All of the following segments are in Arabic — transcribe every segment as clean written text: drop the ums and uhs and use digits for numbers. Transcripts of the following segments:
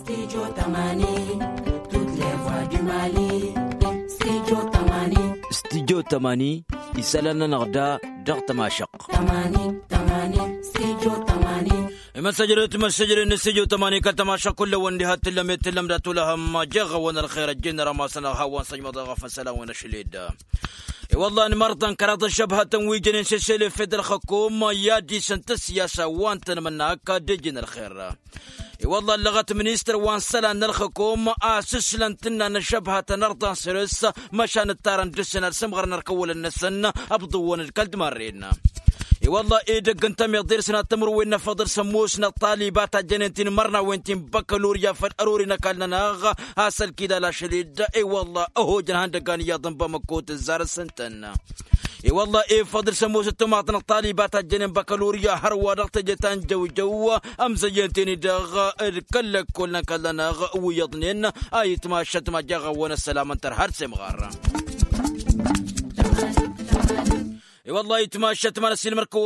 Studio Tamani, toutes les voix du Mali. Studio Tamani. Studio Tamani, isalana narda dar tamashaq. Tamani, Tamani, Studio Tamani. مسجرة نسجو تماني كتماشا كل وندي هات لم يتلم داتو لها ما جغ وانا الخير الجن رما سنة هوا صجم ضغف سلام ونشليد والله ان مرضا كرات الشبهة تنويجن سلسلة فدر الحكومة يادي سنت السياسة وانتن من هكا دجن الخير والله اللغة منيستر وانسلا الحكومة اسس لنتنا نشبهة نرضا سرس مشان التارن دسنا السمغر نركول النسن ابضوون الكلد مارين والله إيدك أنت مقدر سنة تمر وين فضل سموسنا الطالبات الجنتين مرنا وينتين بكالوريا فالأرورينا كالنا ناغ هاسل كده لا شديد إي والله أهو جنهان دقاني يضم بمكوت الزار السنتن إي والله إيه فضل سموس التماطن الطالبات الجنين بكالوريا هروا رغت جتان جو أم زينتين داغ الكل كلنا كالنا ناغ ويضنين آي تماشت ما جاغ وانا السلام انتر هرسم غارة والله يتماشت مال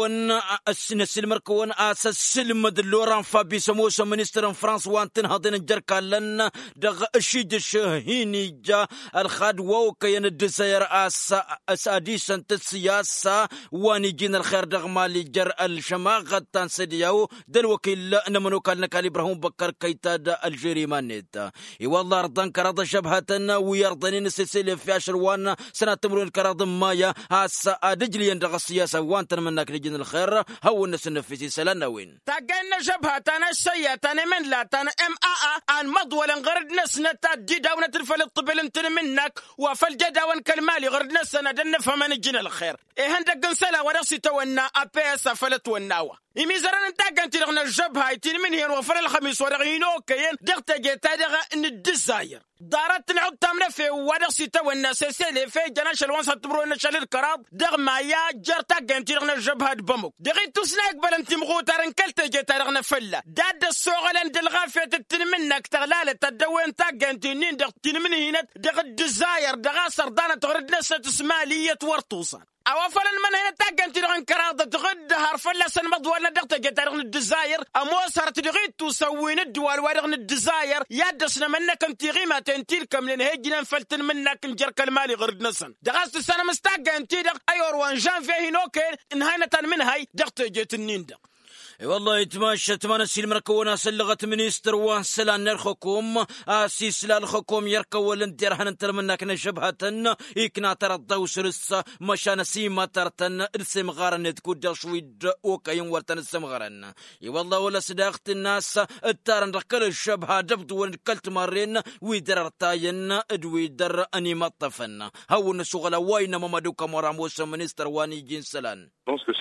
السلمركون اساس سلم دلوران فابي سموس منستر فرانس وانتن هادين الجركا لنا دغ الشيد الشهيني جا الخاد ووكين الدسير اساديس انت السياسة واني جين الخير دغ مالي جر الشماغ تنسديو دل وكيل نمنو كالنا كاليبراهيم بكر كيتاد الجريمانيت والله رضان كرض شبهتنا ويرضنين سلسلة في عشروان سنة تمرون كرض مايا هاسا دجلي يندغ السياسة وانتن منك لجن الخير هو الناس النفسي سلنا وين تاقلنا شبهة تانا السيئة تانا من لا تانا ان مضولا غرد نسنا تاجيدا ونترفل الطبل انتن منك وفالجدا وانكالمالي غرد نسنا دنفها من الجن الخير هندق نسلا ورسي تونا ابيسا فلت وناوة يميزران انتاق انت لغنا الجبهة يتين من هين وفر الخميس ورغينو كين دغتا جيتا دغا ان الدزاير دارت نعود تامنا في ورسي تونا سيسيلي في جناش الوانسة تبرو ان شال الكراب دغ ما يا جرتا انت لغنا الجبهة بمك دغي تسناك بل انت مغوطار انكلت جيتا لغنا فلا داد السوغل اند الغافية تتن منك تغلالة تدوين تاق انت نين دغ تين من هين دغ الدزاير دغا سردانة تغرد نسة تسمالية ورطوصان أوفر من هنا تاجن تلغن كراضة تغد هرفلا سنمض ولا دقت جت رغن الدزاير أموسر تلغيت تسوين الدوال ورغن الدزاير يدسنا منك أنت غيمة تنتيل كم لين هجنا فلتن منك نجرك المالي غرد نسن دغست السنة مستاجن تيدق أيور وان جان فيه نوكل إن هنا من هاي دقت جت النين دق والله يتماشى تمانا السلمركونا سلغة منيستر وانسلان الحكوم اسيس للحكوم يركول انتر هننتر منك نشبهة يكنا ترى وسرس مشان سيما ترتن السم غارن تكود شويد وكاين ورتن السم غارن والله ولا صداقة الناس التارن ركل الشبهة دبد ونكلت مارين ويدر ارتاين ادويدر اني مطفن هاو نسوغلا واين مامادوكا مراموس منيستر واني جنسلان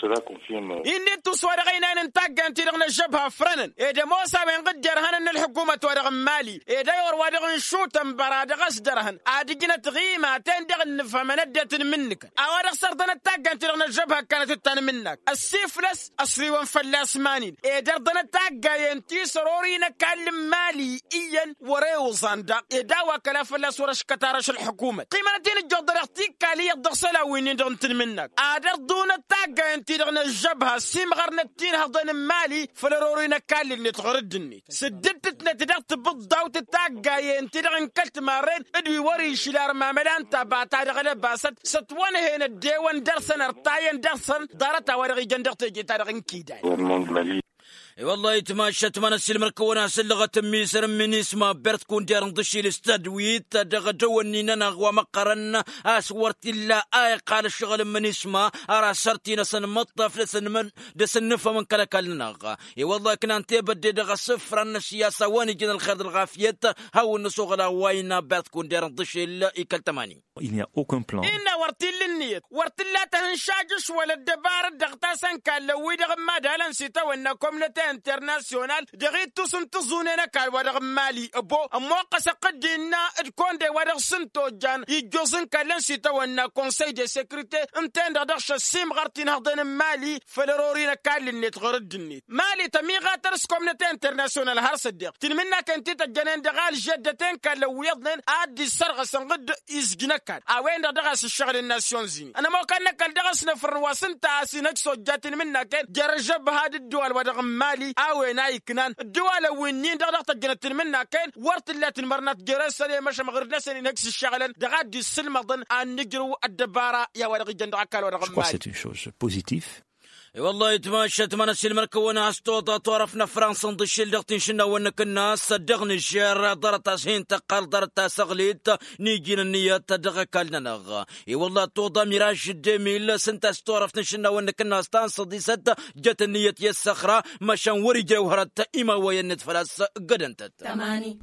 إني تصور غينا ننتاق أنت لغنا الجبهة فرنن إذا موسى من قدر هن الحكومة ورغم مالي إذا يور ورغم شوتم براد غسدرهن عادي جنت غيمة تندغ فمندة منك أورغ سردنا التاق أنت لغنا الجبهة كانت التان منك السيفلس أصري وانفلاس مانين إذا ردنا التاق ينتي سروري نكالم مالي إيان وريو صندق إذا وكلا فلاس ورش كتارش الحكومة قيمتين الجدر اختيك كالية الضغصلة وين دونتن منك أدر دون التاق انتي لغنا الجبهة سيم غرنا التين هضن مالي فلرورينا كالي اللي تغردني سددتنا تدغت بالضوء تتاقاي انتي لغن كلت مارين ادوي وري شلار ماملان تابعتا لغنا باسد ستوان هين الديوان درسن ارتاين درسن دارتا ورغي جندغت جيتا لغن كيداي والله يتماشى تمانا السلمركونا سلغة ميسر من اسمها برت كون ديرن ضشي الاستدويت دغ جوني ننغ ومقرن اسورت الله قال الشغل من اسمها اراسرتي نسن مطف لسن نفهم من كلا كالنغ والله كنا انت بدي دغ صفر السياسة واني جن الخير الغافيت هاو النسوغلا واينا برت كون ديرن ضشي الايكال تماني Il n'y a aucun plan. إنا ورتل النيت ورتل لا تهنشاجش ولا الدبار الدغتاسن كان لو يدغ ما دالن سيتا وإن كومنتي انترناسيونال دغيت توسن تزونينا كان ورغ مالي أبو موقس قدينا تكون دي ورغ سنتو جان يجوزن كان سيتا وإن كونسي دي سيكوريتي انتين دغش السيم غرتين هضين مالي فلرورينا كان للنيت غرد النيت مالي تميغا ترس كومنتي انترناسيونال هر صديق تنمنا كنتي تجنين دغال جدتين كان لو يضنين عادي السرغة سنغد يزجنك أوين درس الشغل الناسيونزي أنا ما كان درس نفر وسنت عسينك صجات منك جرجب هذه الدول ورغم مالي المالي اوين ايكنان الدوله وينين دغ تجنت منا كاين ورت اللي تنمرنا تجرس لي مش مغربنا سني نكس الشغل دغادي السلم ظن ان نجروا الدباره يا ورق جندع كال ورق Je crois que c'est une chose positive. والله يتماشت من السلم ركونا استوطا طرفنا فرنسا ضشيل دغتين شنا ونك الناس صدقني الشير درت سين تقال درت سغليت نيجينا النيات دغ كالنا نغ اي والله توضا ميراج ديميل سنت استورفنا شنا ونك الناس تنصدي ست جت النية يا الصخره مشان وري جوهرت اما وينت فلاس قدنت تماني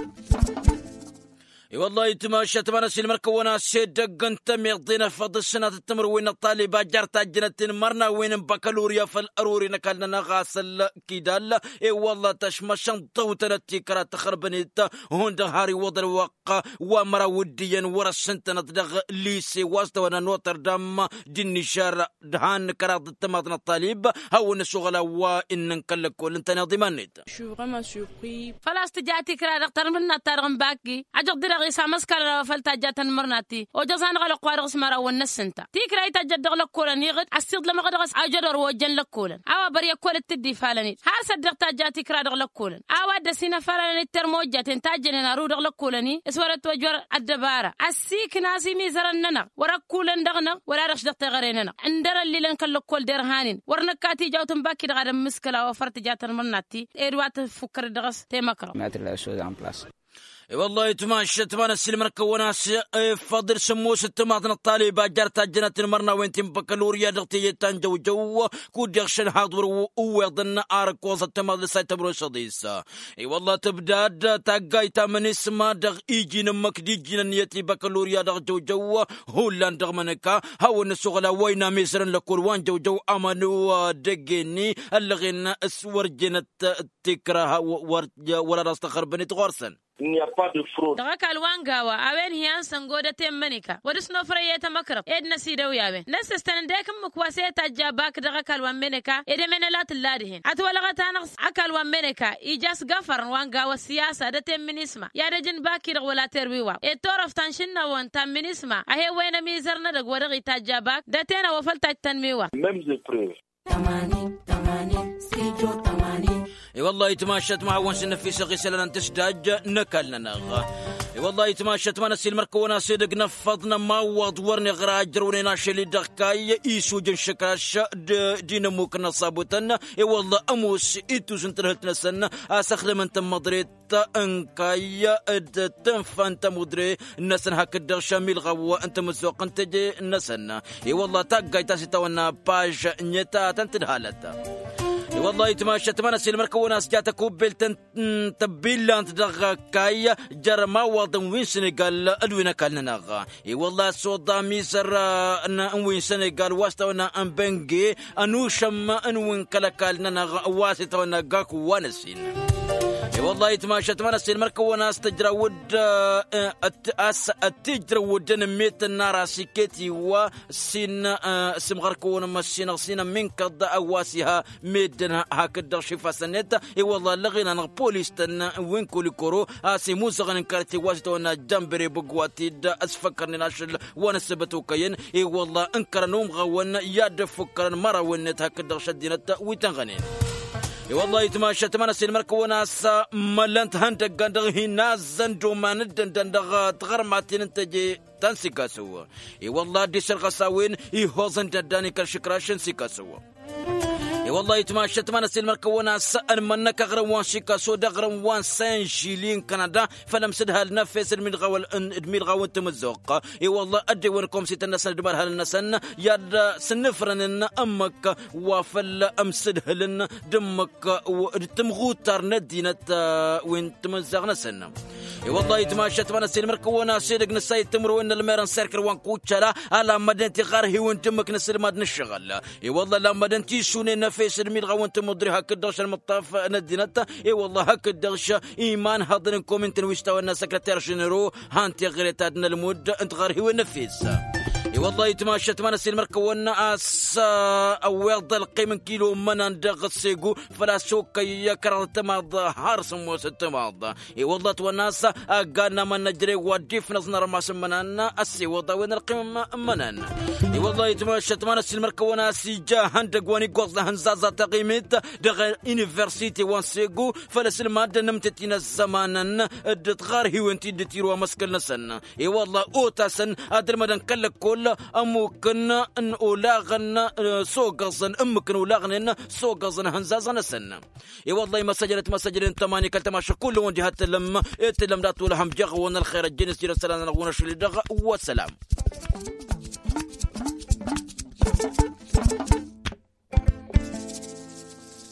والله يتماشت من السلم ركونا سيدق انت ميقضينا فضل السنة التمر وين الطالبة جرت جنت مرنا وين بكالوريا فالاروري نكالنا نغاسل كيدال اي والله تشمشن طوتنا تيكرا تخربنيت هون هاري وضر وقا ومرا وديا ورا السنتنا تدغ ليسي واستوانا نوتردام ديني شار دهان كراد التماطن الطالب هاو الشغل وان نكلك كل انت ناضمانيت شو vraiment surpris. فلاس تجاتي كرا دكتور منا تارغم باكي اجق غيسا مسكر فلتا جاتن مرناتي وجزان غلق وارغس مرا ونسنتا تيكرا يتجد غلق كولن يغد اسيد لما غدغس اجدر وجن لك كولن اوا بريا كول تدي فالني هار صدقتا جاتي كرا غلق كولن اوا دسينا فالني ترموجات انتاجن نارو غلق كولني اسورت وجور الدباره اسيك ناسي ميزرننا ورا كولن دغنا ولا رش دغت غريننا اندر اللي لن كل كول درهانين ورنكاتي جاوتن باكي دغ مسكلا وفرت جاتن مرناتي ايروات فكر دغس تيمكرو mettre les choses en place. والله يتماشت من السلم ركوناس فضل سموس التماطن الطالبة جرت جنت المرنا وين بكالوريا دغتي تنجو جو كود يخشن حاضر ويضن ارك وسط التماطن سيتبرو صديسا اي والله تبداد تاقايتا من اسما دغ ايجي نمك ديجي نيتي بكالوريا دغ جو هولان دغ منكا هاو السغلا وين ميسرن لكل وان جو امانو دقيني اللغين اسور جنت تكره ولا راس تخربني تغرسن Il n'y a pas de fraude. daga kalwan gawa awen hiyan sango da temmanika wadis no frayeta makrab edna sidaw yaben nasestan dekum mukwase tajabak daga kalwan meneka ede menelat ladihin atwala gatana akalwan meneka ijas gafar wan gawa siyasa da temminisma ya da jin bakir wala terwiwa e toraf tanshinna wan tamminisma ahe wena mizarna da gwada tajabak da tena wafalta tanmiwa Même des preuves. تمانين سيجو تمانين والله يتماشت مع ونسن في سقي سلنا تشداج نكلنا نغ والله يتماشت ما نسيل مركونا صدق نفضنا ما وضورني غراجر ونينا شلي دقاي يسو جن شكاش دين موكنا صابوتنا والله اموس ايتو سنترهتنا سنة استخدم انت مدريت انكاي تنفنت مدري الناس هكذا شامل غوا انت مسوق انت جي الناس والله تاقاي تاسيتونا باج نيتا تنتدهالتا والله يتماشت من السلم ركونا سجات كوبل تبيل انت دغ كاي جرما وضن وين سنغال ادوينا كالنا نغ والله صودا ميسر ان وين سنغال واستونا ان بنجي انو شم ان وين كلكالنا نغ واسطونا غاك ونسين والله يتماشت من السلم ركونا استجرا ود التجرا ودن ميت النار سكتي وسين سمغر كون مسين سين من قد اواسها ميدن هكذا شفا سنت والله لغينا بوليس وين كل كورو اسي موسغن كارتي واستونا جنبري بقواتي اسفكرني ناشل وانا سبتو كاين والله انكر نوم غون يد فكرن مره ونت هكذا شدينت ويتنغنين والله يتماشى تمانا سين مركونا سا ملنت هندق غندغ ناس زندو ما ندندغ تغرماتين انتجي تنسيكا سوا والله دي سرغ ساوين يهوزن دداني كالشكراشن سيكا سوا والله يتماشى تمانا سين مركونا سأل منك غروان شيكا سودا غروان سان جيلين كندا فلم سدها النفس من غول ادمير غون تمزوق والله ادي ونكم سيت الناس دبر هالنسن يد سنفرن امك وفل امسدهلن دمك تمغوتر ندينت وين تمزغنا سن والله يتماشى تمانا سين مركونا سيدق نساي تمرو ان الميران سيركر وان كوتشلا على مدنتي غارهي وانت مك نسل ما نشغل والله لما مدنتي شوني فيس الميل غوانت مدري هكداش المطاف ندينتا والله هكداش ايمان هضنكم انت ويستوى الناس سكرتير جنرو هانتي غيرتادنا المود انت غارهي ونفيس والله يتماشت من السيل مركونا أوض القيم كيلو من اندغ السيقو فلا سوك يكرر تماض هارس موسى تماض والله توناس قالنا من نجري وديف نصنر ما سمنانا السي وضا وين القيم منان والله يتماشت من السيل مركونا سيجا هندق واني قوضنا هنزازة تقيمت دغ يونيفرسيتي وانسيقو فلا سلماد نمتتين الزمانا دتغار هي وانتي دتيروا مسكلنا سن والله اوتاسن ادر مدن كلك كل أمكن أن أولاغن سوقزن أمكن أولاغن سوقزن هنزازن سن والله مسجلة تماني كالتماشى كل وجهات لما اتلم داتو لهم جغونا الخير الجنس جير السلام نغونا شلي دغ والسلام.